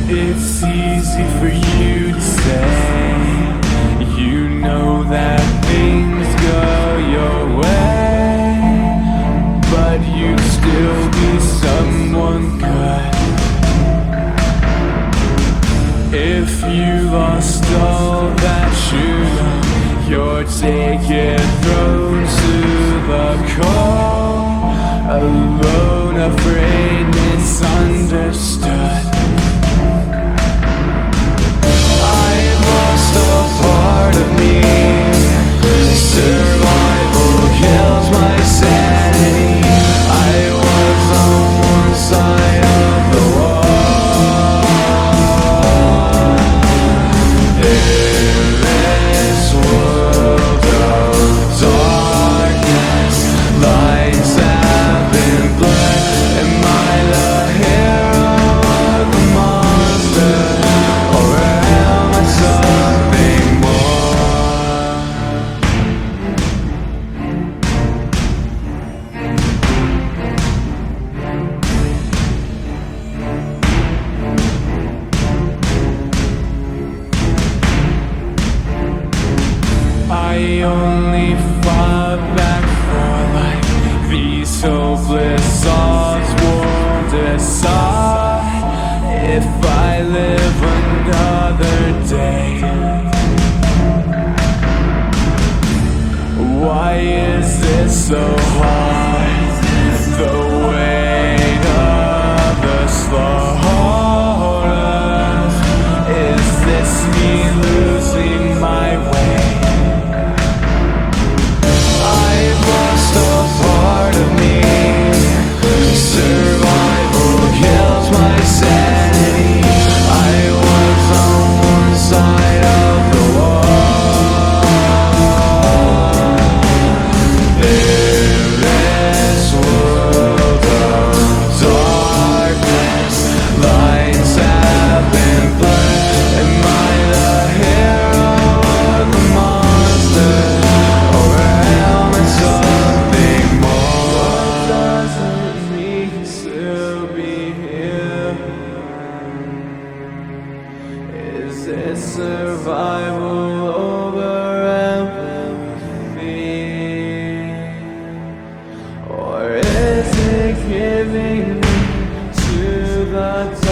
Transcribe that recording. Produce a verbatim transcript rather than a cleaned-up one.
It's easy for you to say, you know that things go your way, but you'd still be someone good if you lost all that you know. Your ticket thrown to the cold, alone, afraid, misunderstood. Part of me, survival kills my sanity. I was on one side of the wall. In this world of darkness, lights have been blurred. Am I the hero or the monster, or am I something more? I only fought back for life. These hopeless odds won't decide if I live another day. Why is this so hard? The weight of the slaughter. Is this me losing my way? Part of me, survival kills my sanity. I was on one side of the wall. In this world of darkness, lights have been blurred. Am I the hero or the monster, or am I something more? Is it survival over empathy, or is it giving to the